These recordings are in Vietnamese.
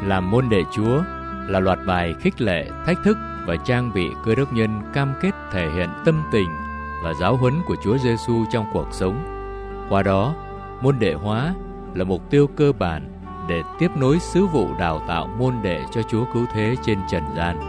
Làm môn đệ Chúa là loạt bài khích lệ, thách thức và trang bị Cơ Đốc nhân cam kết thể hiện tâm tình và giáo huấn của Chúa Giêsu trong cuộc sống. Qua đó, môn đệ hóa là mục tiêu cơ bản để tiếp nối sứ vụ đào tạo môn đệ cho Chúa Cứu Thế trên trần gian.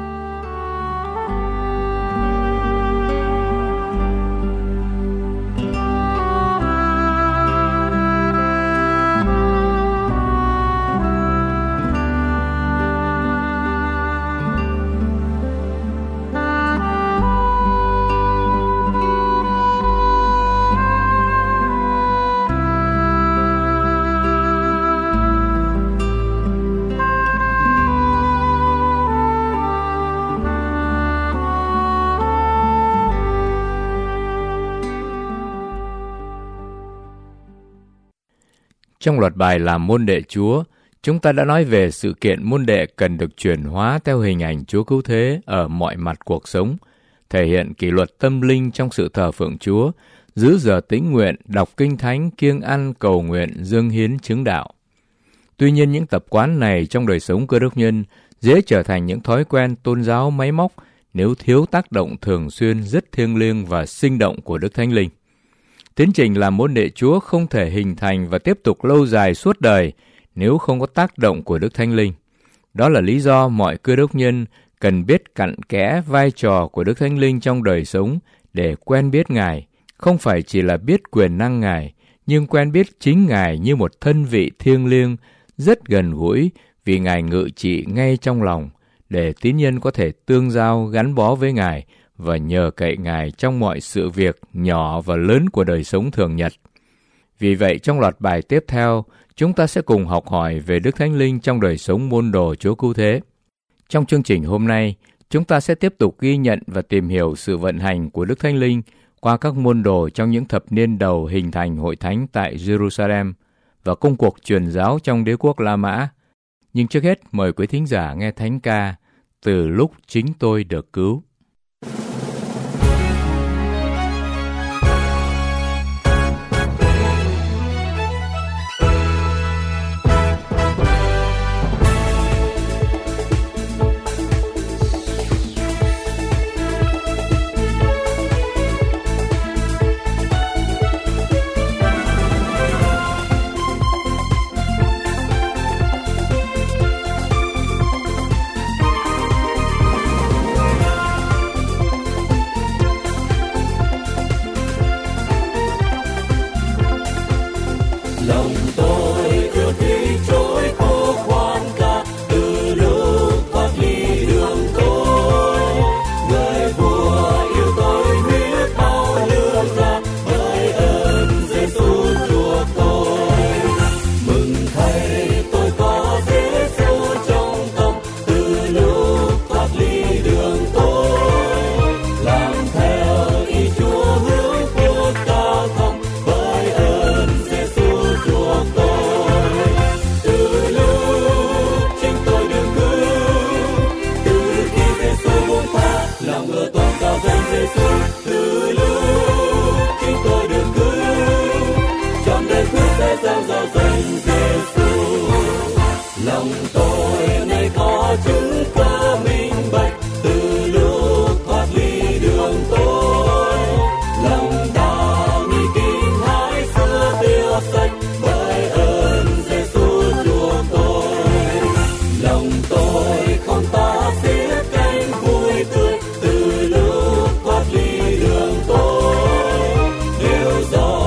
Trong loạt bài làm môn đệ Chúa, chúng ta đã nói về sự kiện môn đệ cần được chuyển hóa theo hình ảnh Chúa Cứu Thế ở mọi mặt cuộc sống, thể hiện kỷ luật tâm linh trong sự thờ phượng Chúa, giữ giờ tĩnh nguyện, đọc kinh thánh, kiêng ăn, cầu nguyện, dâng hiến chứng đạo. Tuy nhiên, những tập quán này trong đời sống Cơ Đốc nhân dễ trở thành những thói quen tôn giáo máy móc nếu thiếu tác động thường xuyên rất thiêng liêng và sinh động của Đức Thánh Linh. Tiến trình làm môn đệ Chúa không thể hình thành và tiếp tục lâu dài suốt đời nếu không có tác động của Đức Thánh Linh. Đó là lý do mọi Cơ Đốc nhân cần biết cặn kẽ vai trò của Đức Thánh Linh trong đời sống để quen biết Ngài, không phải chỉ là biết quyền năng Ngài, nhưng quen biết chính Ngài như một thân vị thiêng liêng, rất gần gũi vì Ngài ngự trị ngay trong lòng, để tín nhân có thể tương giao gắn bó với Ngài và nhờ cậy Ngài trong mọi sự việc nhỏ và lớn của đời sống thường nhật. Vì vậy, trong loạt bài tiếp theo, chúng ta sẽ cùng học hỏi về Đức Thánh Linh trong đời sống môn đồ Chúa Cứu Thế. Trong chương trình hôm nay, chúng ta sẽ tiếp tục ghi nhận và tìm hiểu sự vận hành của Đức Thánh Linh qua các môn đồ trong những thập niên đầu hình thành hội thánh tại Jerusalem và công cuộc truyền giáo trong đế quốc La Mã. Nhưng trước hết, mời quý thính giả nghe thánh ca Từ lúc chính tôi được cứu.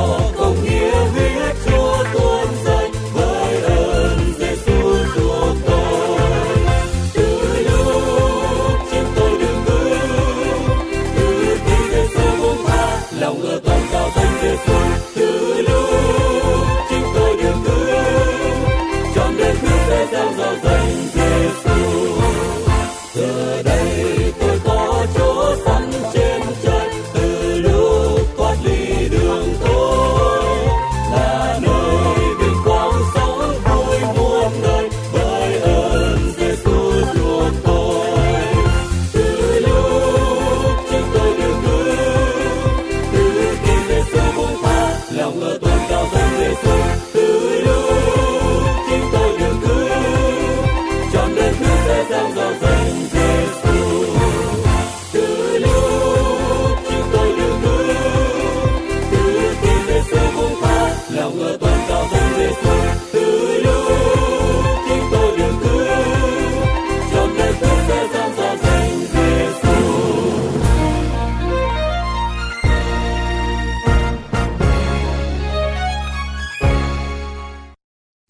Chúa tuôn rơi với ơn Giêsu Chúa tôi.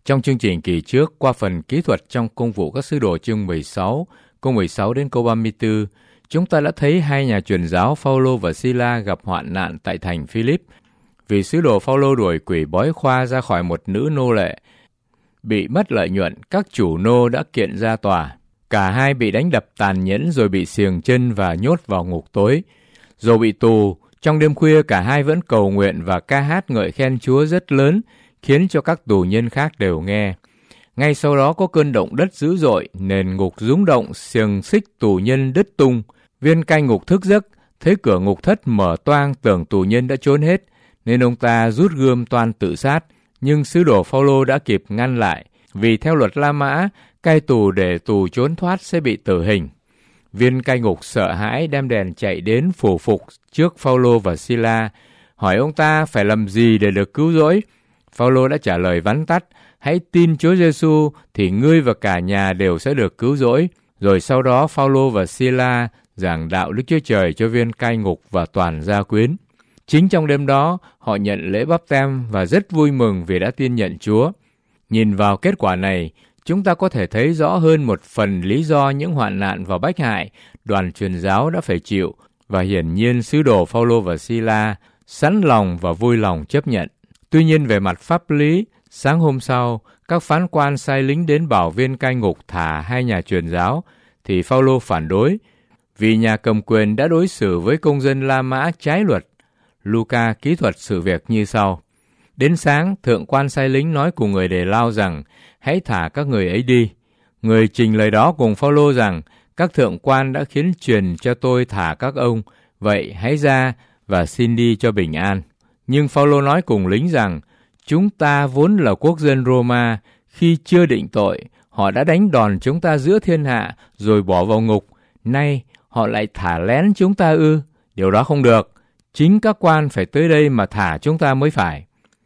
Trong chương trình kỳ trước, qua phần kỹ thuật trong công vụ các sứ đồ chương 16, câu 16 đến câu 34, chúng ta đã thấy hai nhà truyền giáo Phao-lô và Si-la gặp hoạn nạn tại thành Philip. Vì sứ đồ Phao-lô đuổi quỷ bói khoa ra khỏi một nữ nô lệ, bị mất lợi nhuận, các chủ nô đã kiện ra tòa. Cả hai bị đánh đập tàn nhẫn rồi bị xiềng chân và nhốt vào ngục tối. Dù bị tù, trong đêm khuya cả hai vẫn cầu nguyện và ca hát ngợi khen Chúa rất lớn, khiến cho các tù nhân khác đều nghe. Ngay sau đó có cơn động đất dữ dội, nền ngục rung động, xiềng xích tù nhân đứt tung. Viên cai ngục thức giấc, thấy cửa ngục thất mở toang, tưởng tù nhân đã trốn hết, nên ông ta rút gươm toan tự sát. Nhưng sứ đồ Phao-lô đã kịp ngăn lại, vì theo luật La Mã, cai tù để tù trốn thoát sẽ bị tử hình. Viên cai ngục sợ hãi đem đèn chạy đến phủ phục trước Phao-lô và Si-la, hỏi ông ta phải làm gì để được cứu rỗi. Phao-lô đã trả lời vắn tắt: hãy tin Chúa Giêsu thì ngươi và cả nhà đều sẽ được cứu rỗi. Rồi sau đó Phao-lô và Si-la giảng đạo Đức Chúa Trời cho viên cai ngục và toàn gia quyến. Chính trong đêm đó, họ nhận lễ báp têm và rất vui mừng vì đã tin nhận Chúa. Nhìn vào kết quả này, chúng ta có thể thấy rõ hơn một phần lý do những hoạn nạn và bách hại đoàn truyền giáo đã phải chịu, và hiển nhiên sứ đồ Phao-lô và Si-la sẵn lòng và vui lòng chấp nhận. Tuy nhiên về mặt pháp lý, sáng hôm sau, các phán quan sai lính đến bảo viên cai ngục thả hai nhà truyền giáo, thì Phao-lô phản đối, vì nhà cầm quyền đã đối xử với công dân La Mã trái luật. Luca kỹ thuật sự việc như sau. Đến sáng, thượng quan sai lính nói cùng người đề lao rằng hãy thả các người ấy đi. Người trình lời đó cùng Phao-lô rằng các thượng quan đã khiến truyền cho tôi thả các ông, vậy hãy ra và xin đi cho bình an. Nhưng Phao-lô nói cùng lính rằng chúng ta vốn là quốc dân Roma, khi chưa định tội, họ đã đánh đòn chúng ta giữa thiên hạ rồi bỏ vào ngục. Nay họ lại thả lén chúng ta ư? Điều đó không được. Chính các quan phải tới đây mà thả chúng ta mới phải.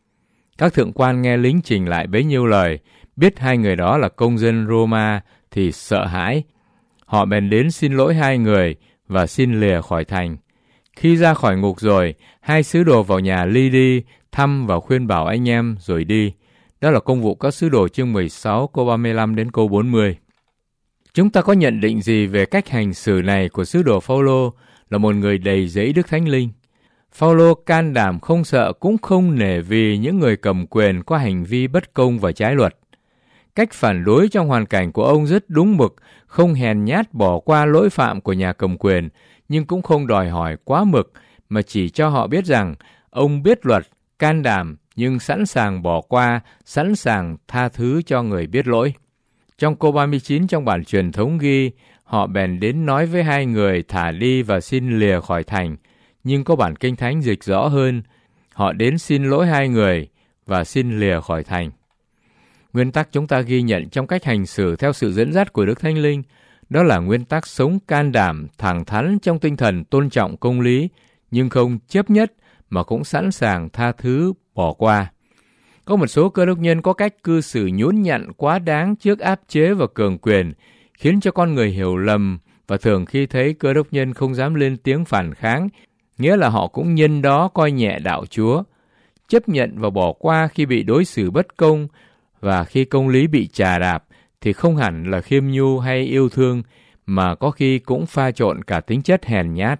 Các thượng quan nghe lính trình lại bấy nhiêu lời, biết hai người đó là công dân Roma thì sợ hãi. Họ bèn đến xin lỗi hai người và xin lìa khỏi thành. Khi ra khỏi ngục rồi, hai sứ đồ vào nhà Ly-đi thăm và khuyên bảo anh em rồi đi. Đó là công vụ các sứ đồ chương 16 câu 35 đến câu 40. Chúng ta có nhận định gì về cách hành xử này của sứ đồ Phao-lô là một người đầy dẫy Đức Thánh Linh? Phao-lô can đảm không sợ cũng không nể vì những người cầm quyền có hành vi bất công và trái luật. Cách phản đối trong hoàn cảnh của ông rất đúng mực, không hèn nhát bỏ qua lỗi phạm của nhà cầm quyền, nhưng cũng không đòi hỏi quá mực, mà chỉ cho họ biết rằng ông biết luật, can đảm, nhưng sẵn sàng bỏ qua, sẵn sàng tha thứ cho người biết lỗi. Trong câu 39 trong bản truyền thống ghi, họ bèn đến nói với hai người thả đi và xin lìa khỏi thành. Nhưng có bản Kinh Thánh dịch rõ hơn, họ đến xin lỗi hai người và xin lìa khỏi thành. Nguyên tắc chúng ta ghi nhận trong cách hành xử theo sự dẫn dắt của Đức Thánh Linh, đó là nguyên tắc sống can đảm, thẳng thắn trong tinh thần tôn trọng công lý, nhưng không chấp nhất mà cũng sẵn sàng tha thứ, bỏ qua. Có một số cơ đốc nhân có cách cư xử nhún nhặn quá đáng trước áp chế và cường quyền, khiến cho con người hiểu lầm, và thường khi thấy cơ đốc nhân không dám lên tiếng phản kháng, nghĩa là họ cũng nhân đó coi nhẹ đạo Chúa. Chấp nhận và bỏ qua khi bị đối xử bất công và khi công lý bị chà đạp thì không hẳn là khiêm nhu hay yêu thương, mà có khi cũng pha trộn cả tính chất hèn nhát.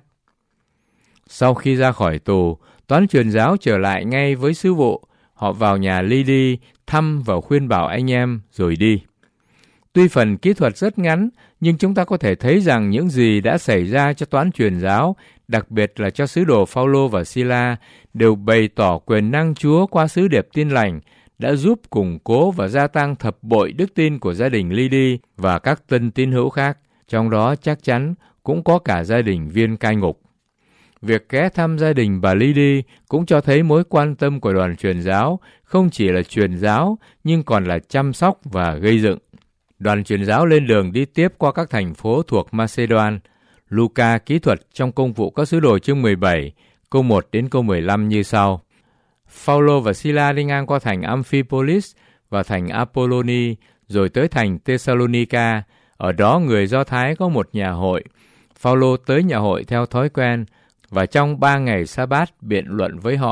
Sau khi ra khỏi tù, toán truyền giáo trở lại ngay với sứ vụ. Họ vào nhà Ly-đi thăm và khuyên bảo anh em rồi đi. Tuy phần kỹ thuật rất ngắn, nhưng chúng ta có thể thấy rằng những gì đã xảy ra cho toán truyền giáo, đặc biệt là cho sứ đồ Phao-lô và Si-la, đều bày tỏ quyền năng Chúa qua sứ điệp tin lành, đã giúp củng cố và gia tăng thập bội đức tin của gia đình Ly-đi và các tân tín hữu khác. Trong đó chắc chắn cũng có cả gia đình viên cai ngục. Việc ghé thăm gia đình bà Ly-đi cũng cho thấy mối quan tâm của đoàn truyền giáo, không chỉ là truyền giáo, nhưng còn là chăm sóc và gây dựng. Đoàn truyền giáo lên đường đi tiếp qua các thành phố thuộc Macedon. Luca kỹ thuật trong công vụ các sứ đồ chương 17, câu 1 đến câu 15 như sau. Phao-lô và Si-la đi ngang qua thành Amphipolis và thành Apoloni, rồi tới thành Thessalonica. Ở đó người Do Thái có một nhà hội. Phao-lô tới nhà hội theo thói quen, và trong 3 ngày sa-bát biện luận với họ,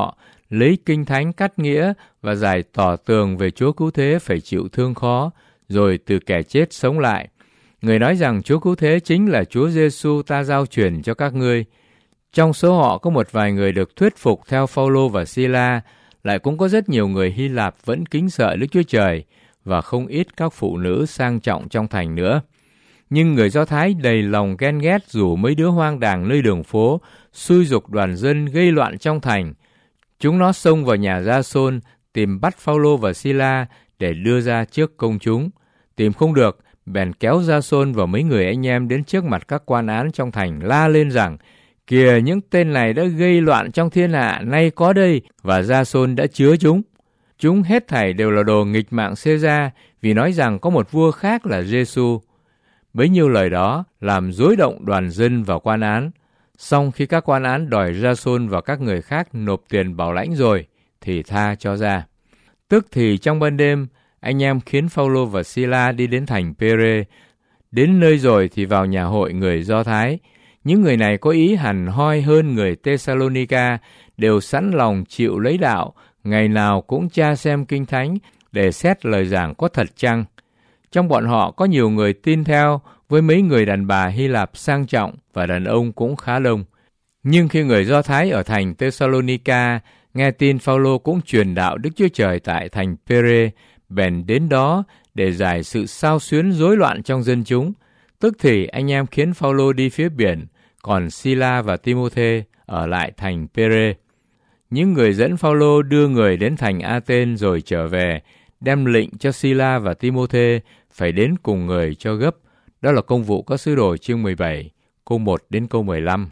lấy kinh thánh cắt nghĩa và giải tỏ tường về Chúa Cứu Thế phải chịu thương khó, rồi từ kẻ chết sống lại. Người nói rằng Chúa Cứu Thế chính là Chúa Giêsu ta giao truyền cho các ngươi. Trong số họ có một vài người được thuyết phục theo Phao-lô và Si-la, lại cũng có rất nhiều người Hy Lạp vẫn kính sợ Đức Chúa Trời và không ít các phụ nữ sang trọng trong thành nữa. Nhưng người Do Thái đầy lòng ghen ghét rủ mấy đứa hoang đàng nơi đường phố, xúi giục đoàn dân gây loạn trong thành. Chúng nó xông vào nhà Gia-sôn tìm bắt Phao-lô và Si-la để đưa ra trước công chúng. Tìm không được, bèn kéo Gia-sôn và mấy người anh em đến trước mặt các quan án trong thành, la lên rằng: "Kìa, những tên này đã gây loạn trong thiên hạ, nay có đây, và Gia-sôn đã chứa chúng. Chúng hết thảy đều là đồ nghịch mạng Xê-ra, vì nói rằng có một vua khác là Giê-xu." Bấy nhiêu lời đó làm rối động đoàn dân và quan án. Xong khi các quan án đòi Gia-sôn và các người khác nộp tiền bảo lãnh rồi, thì tha cho ra. Tức thì trong ban đêm, anh em khiến Phao-lô và Si-la đi đến thành Pê-rê. Đến nơi rồi thì vào nhà hội người Do Thái. Những người này có ý hẳn hoi hơn người Tê-sa-lô-ni-ca, đều sẵn lòng chịu lấy đạo, ngày nào cũng tra xem kinh thánh để xét lời giảng có thật chăng. Trong bọn họ có nhiều người tin theo, với mấy người đàn bà Hy Lạp sang trọng và đàn ông cũng khá đông. Nhưng khi người Do Thái ở thành Tê-sa-lô-ni-ca nghe tin Phao-lô cũng truyền đạo Đức Chúa Trời tại thành Pê-rê, bèn đến đó để giải sự xao xuyến rối loạn trong dân chúng. Tức thì anh em khiến Phao-lô đi phía biển, còn Si-la và Ti-mô-thê ở lại thành Pê-rê. Những người dẫn Phao-lô đưa người đến thành A-tên rồi trở về, đem lệnh cho Si-la và Ti-mô-thê phải đến cùng người cho gấp. Đó là Công vụ các sứ đồ chương 17, câu 1 đến câu 15.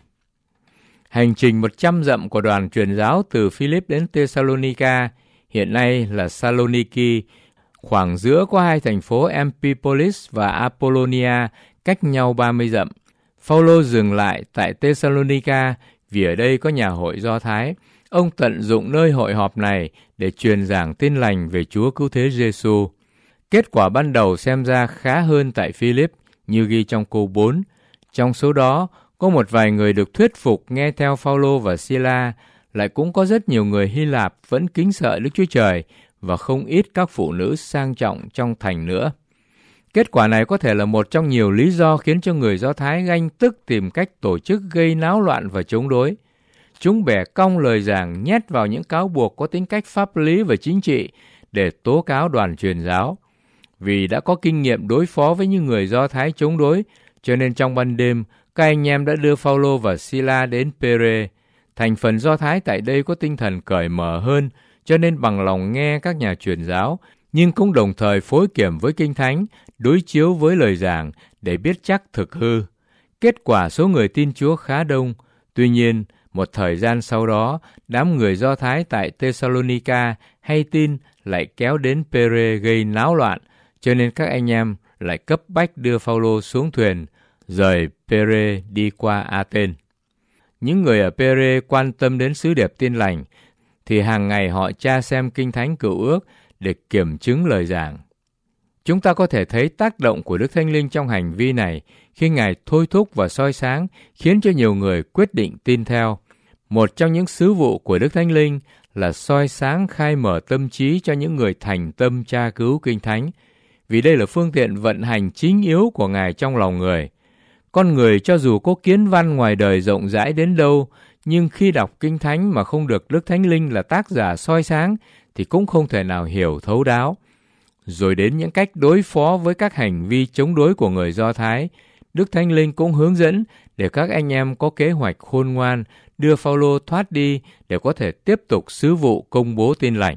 Hành trình 100 dặm của đoàn truyền giáo từ Philip đến Tê-sa-lô-ni-ca, hiện nay là Sa-lô-ni-ki, khoảng giữa có hai thành phố Amphipolis và Apollonia, cách nhau 30 dặm. Phao-lô dừng lại tại Tê-sa-lô-ni-ca vì ở đây có nhà hội Do Thái. Ông tận dụng nơi hội họp này để truyền giảng tin lành về Chúa Cứu Thế Giê-xu. Kết quả ban đầu xem ra khá hơn tại Philip, như ghi trong câu 4. Trong số đó, có một vài người được thuyết phục nghe theo Phao-lô và Si-la, lại cũng có rất nhiều người Hy Lạp vẫn kính sợ Đức Chúa Trời và không ít các phụ nữ sang trọng trong thành nữa. Kết quả này có thể là một trong nhiều lý do khiến cho người Do Thái ganh tức tìm cách tổ chức gây náo loạn và chống đối. Chúng bẻ cong lời giảng nhét vào những cáo buộc có tính cách pháp lý và chính trị để tố cáo đoàn truyền giáo. Vì đã có kinh nghiệm đối phó với những người Do Thái chống đối, cho nên trong ban đêm, các anh em đã đưa Phao-lô và Si-la đến Pê-rê. Thành phần Do Thái tại đây có tinh thần cởi mở hơn, cho nên bằng lòng nghe các nhà truyền giáo, nhưng cũng đồng thời phối kiểm với kinh thánh, đối chiếu với lời giảng để biết chắc thực hư. Kết quả số người tin Chúa khá đông. Tuy nhiên, một thời gian sau đó, đám người Do Thái tại Tê-sa-lô-ni-ca hay tin lại kéo đến Pê-rê gây náo loạn, cho nên các anh em lại cấp bách đưa Phao-lô xuống thuyền, rời Pê-rê đi qua A-tên. Những người ở Pê-rê quan tâm đến sứ điệp tin lành, thì hàng ngày họ tra xem kinh thánh Cựu Ước để kiểm chứng lời giảng. Chúng ta có thể thấy tác động của Đức Thánh Linh trong hành vi này khi Ngài thôi thúc và soi sáng, khiến cho nhiều người quyết định tin theo. Một trong những sứ vụ của Đức Thánh Linh là soi sáng khai mở tâm trí cho những người thành tâm tra cứu kinh thánh, vì đây là phương tiện vận hành chính yếu của Ngài trong lòng người. Con người cho dù có kiến văn ngoài đời rộng rãi đến đâu, nhưng khi đọc kinh thánh mà không được Đức Thánh Linh là tác giả soi sáng, thì cũng không thể nào hiểu thấu đáo. Rồi đến những cách đối phó với các hành vi chống đối của người Do Thái, Đức Thánh Linh cũng hướng dẫn để các anh em có kế hoạch khôn ngoan đưa Phao-lô thoát đi để có thể tiếp tục sứ vụ công bố tin lành.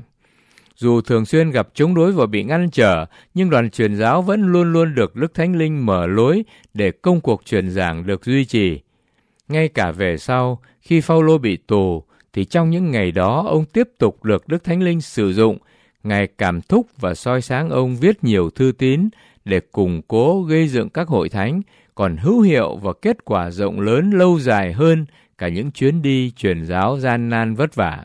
Dù thường xuyên gặp chống đối và bị ngăn trở, nhưng đoàn truyền giáo vẫn luôn luôn được Đức Thánh Linh mở lối để công cuộc truyền giảng được duy trì. Ngay cả về sau, khi Phao-lô bị tù, thì trong những ngày đó ông tiếp tục được Đức Thánh Linh sử dụng. Ngài cảm thúc và soi sáng ông viết nhiều thư tín để củng cố gây dựng các hội thánh, còn hữu hiệu và kết quả rộng lớn lâu dài hơn cả những chuyến đi truyền giáo gian nan vất vả.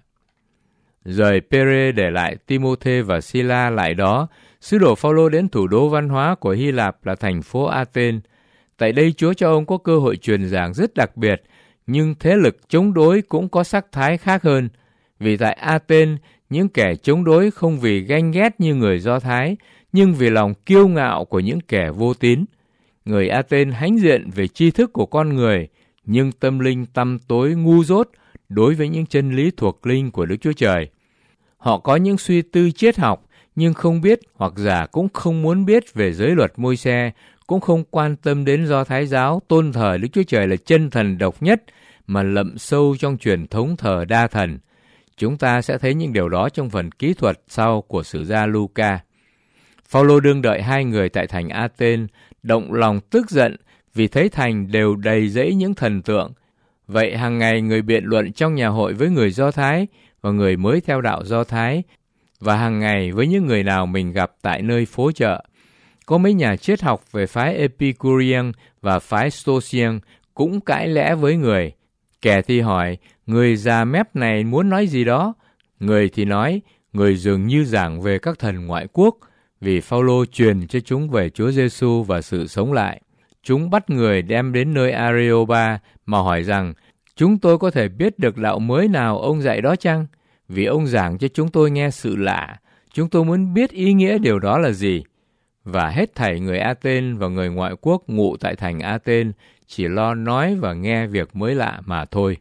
Rời Pê-rê để lại Ti-mô-thê và Si-la lại đó, sứ đồ Phao-lô đến thủ đô văn hóa của Hy Lạp là thành phố A-tên. Tại đây Chúa cho ông có cơ hội truyền giảng rất đặc biệt, nhưng thế lực chống đối cũng có sắc thái khác hơn. Vì tại Athens, những kẻ chống đối không vì ganh ghét như người Do Thái, nhưng vì lòng kiêu ngạo của những kẻ vô tín. Người Athens hãnh diện về tri thức của con người, nhưng tâm linh tăm tối ngu dốt đối với những chân lý thuộc linh của Đức Chúa Trời. Họ có những suy tư triết học, nhưng không biết hoặc giả cũng không muốn biết về giới luật Môi-se, cũng không quan tâm đến Do Thái giáo tôn thờ Đức Chúa Trời là chân thần độc nhất, mà lậm sâu trong truyền thống thờ đa thần. Chúng ta sẽ thấy những điều đó trong phần kỹ thuật sau của sử gia Luca. Phao-lô đương đợi hai người tại thành Athens, động lòng tức giận vì thấy thành đều đầy rẫy những thần tượng. Vậy hàng ngày người biện luận trong nhà hội với người Do Thái và người mới theo đạo Do Thái, và hàng ngày với những người nào mình gặp tại nơi phố chợ. Có mấy nhà triết học về phái Epicurean và phái Stoican cũng cãi lẽ với người. Kẻ thì hỏi, người già mép này muốn nói gì đó? Người thì nói, người dường như giảng về các thần ngoại quốc, vì Phao-lô truyền cho chúng về Chúa Giêsu và sự sống lại. Chúng bắt người đem đến nơi Areopa mà hỏi rằng, chúng tôi có thể biết được đạo mới nào ông dạy đó chăng? Vì ông giảng cho chúng tôi nghe sự lạ, chúng tôi muốn biết ý nghĩa điều đó là gì. Và hết thảy người Athens và người ngoại quốc ngụ tại thành Athens chỉ lo nói và nghe việc mới lạ mà thôi.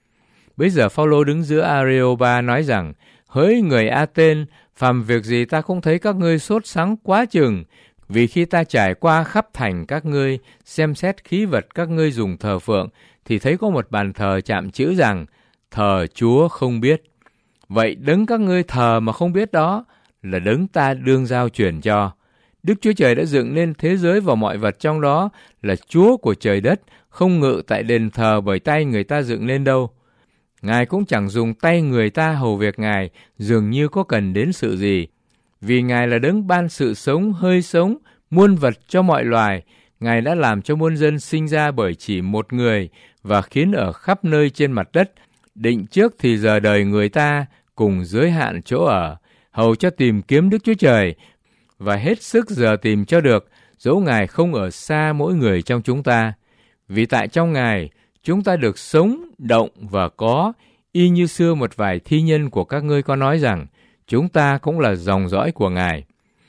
Bây giờ Phao-lô đứng giữa Areopa nói rằng, hỡi người Athens, phàm việc gì ta cũng thấy các ngươi sốt sắng quá chừng, vì khi ta trải qua khắp thành các ngươi, xem xét khí vật các ngươi dùng thờ phượng, thì thấy có một bàn thờ chạm chữ rằng, thờ Chúa không biết. Vậy đấng các ngươi thờ mà không biết đó là đấng ta đương giao truyền cho. Đức Chúa Trời đã dựng nên thế giới và mọi vật trong đó là Chúa của trời đất, không ngự tại đền thờ bởi tay người ta dựng nên đâu. Ngài cũng chẳng dùng tay người ta hầu việc Ngài, dường như có cần đến sự gì. Vì Ngài là đấng ban sự sống, hơi sống, muôn vật cho mọi loài. Ngài đã làm cho muôn dân sinh ra bởi chỉ một người và khiến ở khắp nơi trên mặt đất, định trước thì giờ đời người ta cùng giới hạn chỗ ở, hầu cho tìm kiếm Đức Chúa Trời và hết sức giờ tìm cho được, dẫu Ngài không ở xa mỗi người trong chúng ta. Vì tại trong Ngài, chúng ta được sống, động và có, y như xưa một vài thi nhân của các ngươi có nói rằng, chúng ta cũng là dòng dõi của Ngài.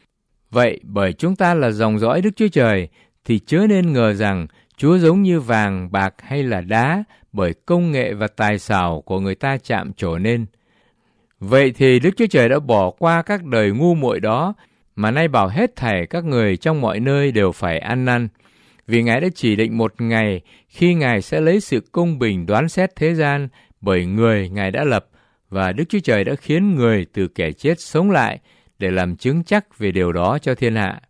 Vậy bởi chúng ta là dòng dõi Đức Chúa Trời, thì chớ nên ngờ rằng Chúa giống như vàng, bạc hay là đá, bởi công nghệ và tài xảo của người ta chạm trổ nên. Vậy thì Đức Chúa Trời đã bỏ qua các đời ngu muội đó, mà nay bảo hết thảy các người trong mọi nơi đều phải ăn năn. Vì Ngài đã chỉ định một ngày khi Ngài sẽ lấy sự công bình đoán xét thế gian, bởi người Ngài đã lập, và Đức Chúa Trời đã khiến người từ kẻ chết sống lại để làm chứng chắc về điều đó cho thiên hạ.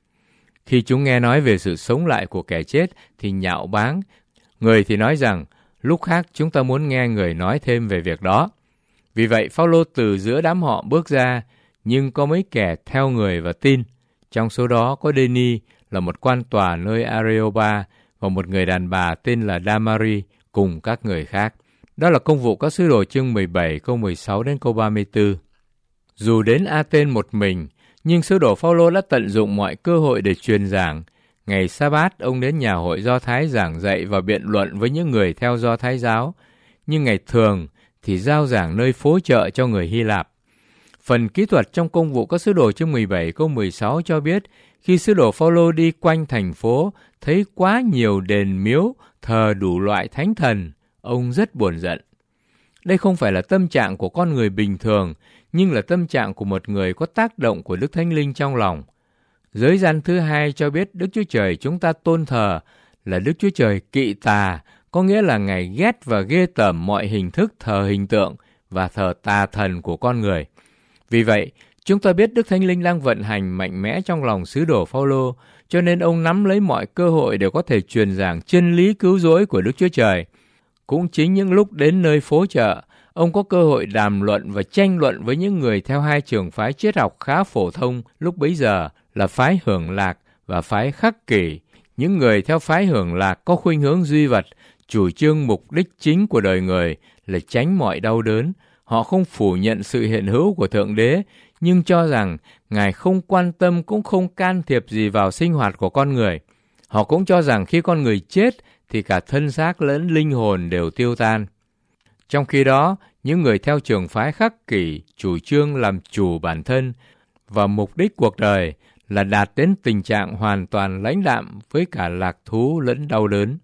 Khi chúng nghe nói về sự sống lại của kẻ chết thì nhạo báng. Người thì nói rằng, lúc khác chúng ta muốn nghe người nói thêm về việc đó. Vì vậy Phao-lô từ giữa đám họ bước ra, nhưng có mấy kẻ theo người và tin. Trong số đó có Đê-ni là một quan tòa nơi Areopa và một người đàn bà tên là Đa-ma-ri cùng các người khác. Đó là Công vụ các sứ đồ chương 17 câu 16 đến câu 34. Dù đến Athens một mình, nhưng sứ đồ Phao-lô đã tận dụng mọi cơ hội để truyền giảng. Ngày Sa-bát, ông đến nhà hội Do Thái giảng dạy và biện luận với những người theo Do Thái giáo. Nhưng ngày thường thì giao giảng nơi phố chợ cho người Hy Lạp. Phần kỹ thuật trong Công vụ các sứ đồ chương 17 câu 16 cho biết, khi sứ đồ Phao-lô đi quanh thành phố, thấy quá nhiều đền miếu thờ đủ loại thánh thần, ông rất buồn giận. Đây không phải là tâm trạng của con người bình thường, nhưng là tâm trạng của một người có tác động của Đức Thánh Linh trong lòng. Giới gian thứ hai cho biết Đức Chúa Trời chúng ta tôn thờ là Đức Chúa Trời kỵ tà, có nghĩa là Ngài ghét và ghê tởm mọi hình thức thờ hình tượng và thờ tà thần của con người. Vì vậy, chúng ta biết Đức Thánh Linh đang vận hành mạnh mẽ trong lòng sứ đồ Phao-lô, cho nên ông nắm lấy mọi cơ hội để có thể truyền giảng chân lý cứu rỗi của Đức Chúa Trời. Cũng chính những lúc đến nơi phố chợ, ông có cơ hội đàm luận và tranh luận với những người theo hai trường phái triết học khá phổ thông lúc bấy giờ là phái Hưởng Lạc và phái Khắc Kỷ. Những người theo phái Hưởng Lạc có khuynh hướng duy vật, chủ trương mục đích chính của đời người là tránh mọi đau đớn. Họ không phủ nhận sự hiện hữu của Thượng Đế, nhưng cho rằng Ngài không quan tâm cũng không can thiệp gì vào sinh hoạt của con người. Họ cũng cho rằng khi con người chết thì cả thân xác lẫn linh hồn đều tiêu tan. Trong khi đó, những người theo trường phái khắc kỷ chủ trương làm chủ bản thân và mục đích cuộc đời là đạt đến tình trạng hoàn toàn lãnh đạm với cả lạc thú lẫn đau đớn.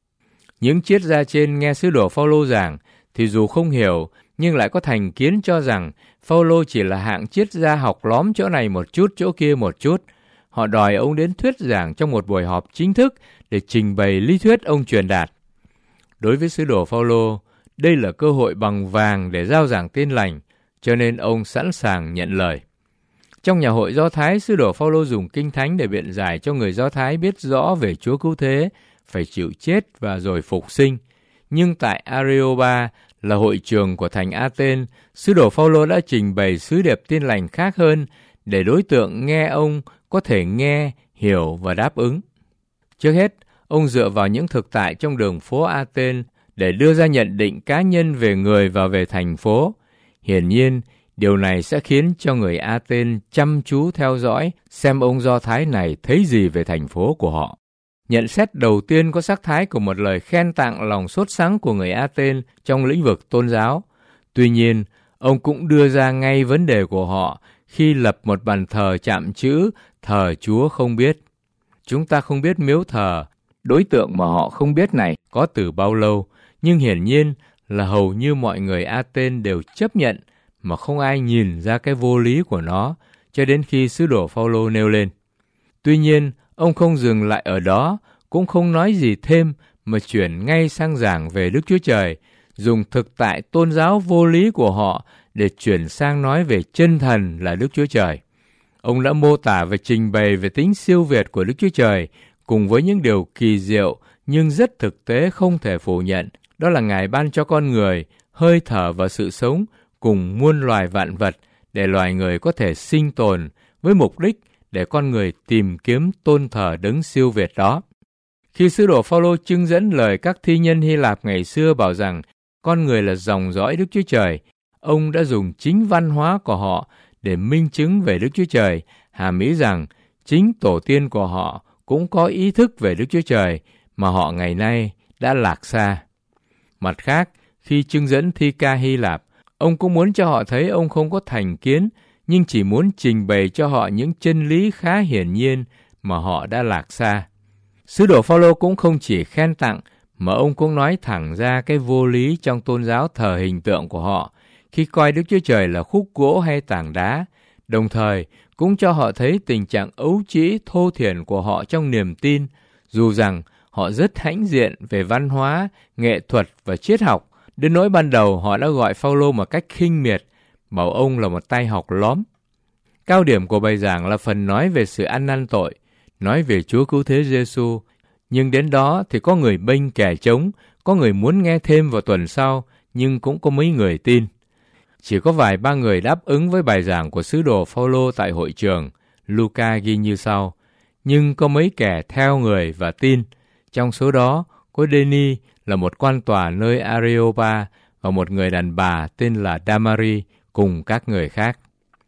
Những triết gia trên nghe sứ đồ Phao-lô giảng thì dù không hiểu nhưng lại có thành kiến cho rằng Phao-lô chỉ là hạng triết gia học lóm chỗ này một chút, chỗ kia một chút. Họ đòi ông đến thuyết giảng trong một buổi họp chính thức để trình bày lý thuyết ông truyền đạt. Đối với sứ đồ Phao-lô, đây là cơ hội bằng vàng để rao giảng tin lành, cho nên ông sẵn sàng nhận lời. Trong nhà hội Do Thái, sứ đồ Phao-lô dùng Kinh Thánh để biện giải cho người Do Thái biết rõ về Chúa Cứu Thế, phải chịu chết và rồi phục sinh. Nhưng tại Areopa là hội trường của thành Athens, sứ đồ Phao-lô đã trình bày sứ điệp tin lành khác hơn để đối tượng nghe ông có thể nghe, hiểu và đáp ứng. Trước hết, ông dựa vào những thực tại trong đường phố Athens để đưa ra nhận định cá nhân về người và về thành phố. Hiển nhiên, điều này sẽ khiến cho người Athens chăm chú theo dõi xem ông Do Thái này thấy gì về thành phố của họ. Nhận xét đầu tiên có sắc thái của một lời khen tặng lòng sốt sắng của người Athens trong lĩnh vực tôn giáo. Tuy nhiên, ông cũng đưa ra ngay vấn đề của họ khi lập một bàn thờ chạm chữ thờ Chúa không biết. Chúng ta không biết miếu thờ, đối tượng mà họ không biết này có từ bao lâu, nhưng hiển nhiên là hầu như mọi người Athens đều chấp nhận mà không ai nhìn ra cái vô lý của nó cho đến khi sứ đồ Phao-lô nêu lên. Tuy nhiên, ông không dừng lại ở đó, cũng không nói gì thêm mà chuyển ngay sang giảng về Đức Chúa Trời, dùng thực tại tôn giáo vô lý của họ để chuyển sang nói về chân thần là Đức Chúa Trời. Ông đã mô tả và trình bày về tính siêu việt của Đức Chúa Trời cùng với những điều kỳ diệu nhưng rất thực tế không thể phủ nhận, đó là Ngài ban cho con người hơi thở và sự sống cùng muôn loài vạn vật để loài người có thể sinh tồn với mục đích để con người tìm kiếm tôn thờ đấng siêu việt đó. Khi sứ đồ Phao-lô trưng dẫn lời các thi nhân Hy Lạp ngày xưa bảo rằng con người là dòng dõi Đức Chúa Trời, ông đã dùng chính văn hóa của họ để minh chứng về Đức Chúa Trời, hàm ý rằng chính tổ tiên của họ cũng có ý thức về Đức Chúa Trời mà họ ngày nay đã lạc xa. Mặt khác, khi trưng dẫn thi ca Hy Lạp, ông cũng muốn cho họ thấy ông không có thành kiến, nhưng chỉ muốn trình bày cho họ những chân lý khá hiển nhiên mà họ đã lạc xa. Sứ đồ Phao-lô cũng không chỉ khen tặng, mà ông cũng nói thẳng ra cái vô lý trong tôn giáo thờ hình tượng của họ, khi coi Đức Chúa Trời là khúc gỗ hay tảng đá, đồng thời cũng cho họ thấy tình trạng ấu trĩ thô thiển của họ trong niềm tin, dù rằng họ rất hãnh diện về văn hóa, nghệ thuật và triết học, đến nỗi ban đầu họ đã gọi Phao-lô một cách khinh miệt, bảo ông là một tay học lóm. Cao điểm của bài giảng là phần nói về sự ăn năn tội, nói về Chúa Cứu Thế Giêsu, nhưng đến đó thì có người bênh kẻ trống, có người muốn nghe thêm vào tuần sau, nhưng cũng có mấy người tin. Chỉ có vài ba người đáp ứng với bài giảng của sứ đồ Phao-lô tại hội trường. Luca ghi như sau: nhưng có mấy kẻ theo người và tin. Trong số đó có Đê-ni là một quan tòa nơi Areopa và một người đàn bà tên là Damari cùng các người khác.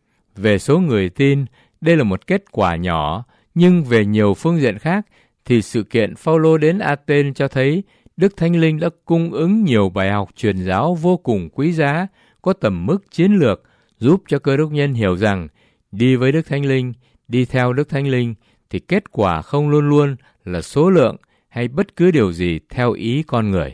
Về số người tin, đây là một kết quả nhỏ, nhưng về nhiều phương diện khác thì sự kiện Phao-lô đến Athens cho thấy Đức Thánh Linh đã cung ứng nhiều bài học truyền giáo vô cùng quý giá, có tầm mức chiến lược, giúp cho cơ đốc nhân hiểu rằng đi với Đức Thánh Linh, đi theo Đức Thánh Linh thì kết quả không luôn luôn là số lượng hay bất cứ điều gì theo ý con người.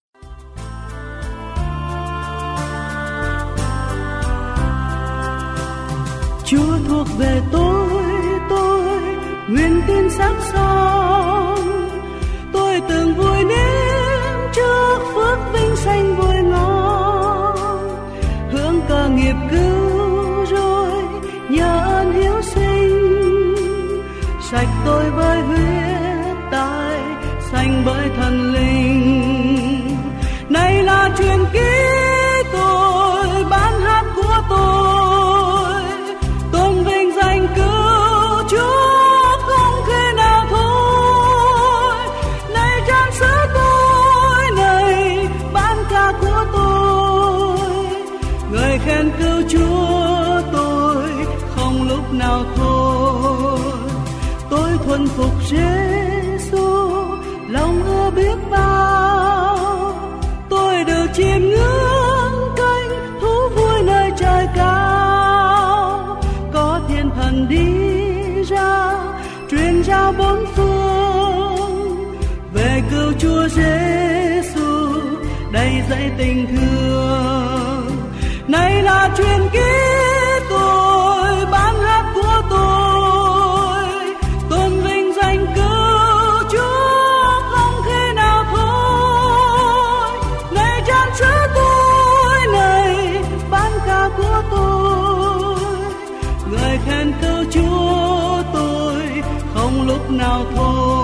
Chúa thuộc về tôi nguyện tin xác son. Tôi từng vui nếm trước phước vinh sanh vui ngon, hưởng cơ nghiệp cứu rồi nhờ ơn hiếu sinh. Sạch tôi bởi huyết tài, sanh bởi thần linh. Này là truyền ký tôi, bản hát của tôi, tôn vinh danh cứu Chúa không khi nào thôi. Này trang sử tôi, này bản ca của tôi, người khen cứu Chúa tôi không lúc nào thôi. Tôi thuần phục Giêsu, lòng ưa biết bao. Tôi được chiêm ngưỡng cánh dạy tình thương. Này là truyền ký tôi, bản hát của tôi, tôn vinh danh cứu Chúa không khi nào thôi. Này chan sữa tôi, này bản ca của tôi, ngợi khen cứu Chúa tôi không lúc nào thôi.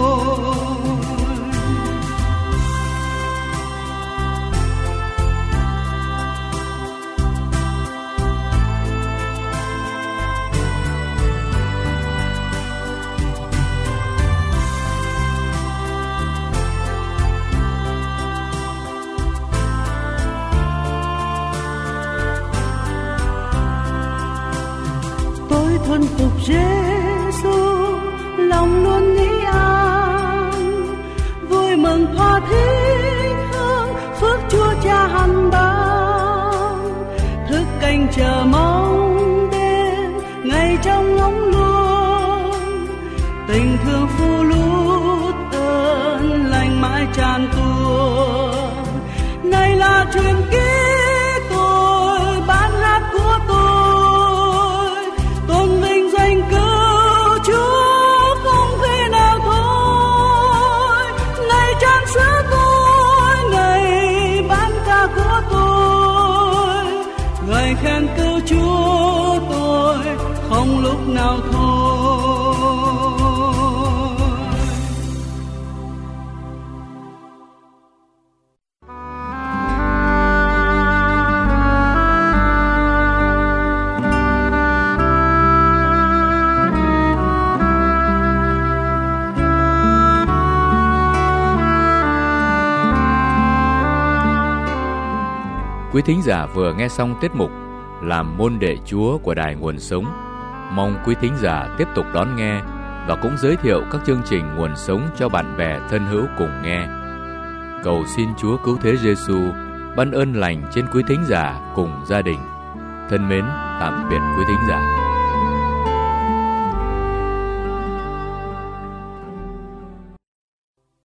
Thuần phục Giêsu, lòng luôn nghĩ an, vui mừng thỏa thích hương phước Chúa Cha hằng ban. Thức canh chờ mong đêm ngày trong ngóng luôn, tình thương phù lút ơn lành mãi tràn tuôn. Này là truyền ký tôi, bản hát của tôi, khen cứu Chúa tôi không lúc nào thôi. Quý thính giả vừa nghe xong tiết mục Làm môn đệ Chúa của Đài Nguồn Sống. Mong quý thính giả tiếp tục đón nghe và cũng giới thiệu các chương trình Nguồn Sống cho bạn bè thân hữu cùng nghe. Cầu xin Chúa Cứu Thế Giêsu ban ơn lành trên quý thính giả cùng gia đình. Thân mến, tạm biệt quý thính giả.